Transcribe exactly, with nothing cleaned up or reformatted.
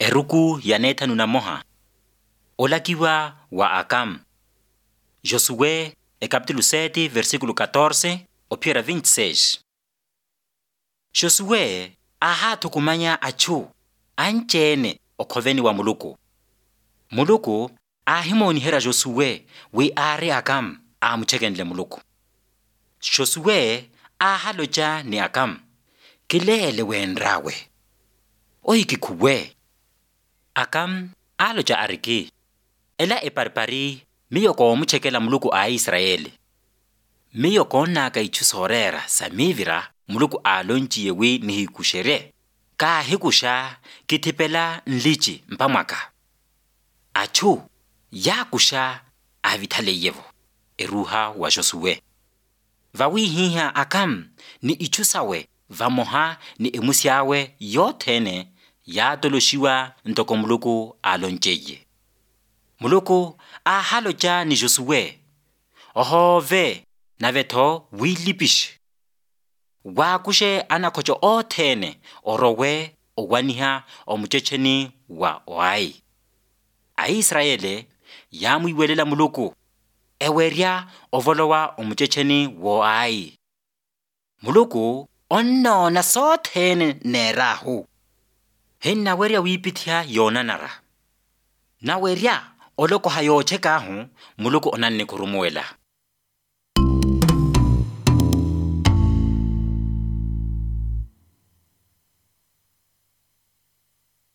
Eruku ya Nethanu na moha. Olakiwa wa Akam. Josué, e capítulo sete, versículo catorze, opiera vinte e seis. Josué aha tukumanya achu, anchene okhoveni wa Muluku. Muluku ahimoni hera Josué we are Akam amuchekenle Muluku. Josué aha loja ni Akam, kilele wenrawe. Oiki kuwe. Akam aloja ariki. Ela eparpari miyo ko muchekela Muluku a Israeli. Miyo ko naka ichusorera samivira Muluku alonji yewe nihikushere. Ka hikusha kitipela nlichi mpamwaka. Achu ya kusha avitale yevo. Eruha wa Josué. Vawi hiha Akam ni ichusawe vamoha ni emusiawe yotene ya doloshiwa ntoko Muluku alonjeye. Muluku ahaloja ni Josué. Ohove na veto wilipish. Wakushe anakocho otene orowe owaniha omuchecheni wa oai. A Israele ya muiwelela Muluku. Eweria ovolowa omuchecheni wo ai. Muluku onno na sotene nerahu. Hena weria wipitia yonanara. Na weria oloko hayo cheka hu Muluku onanne kurumuela.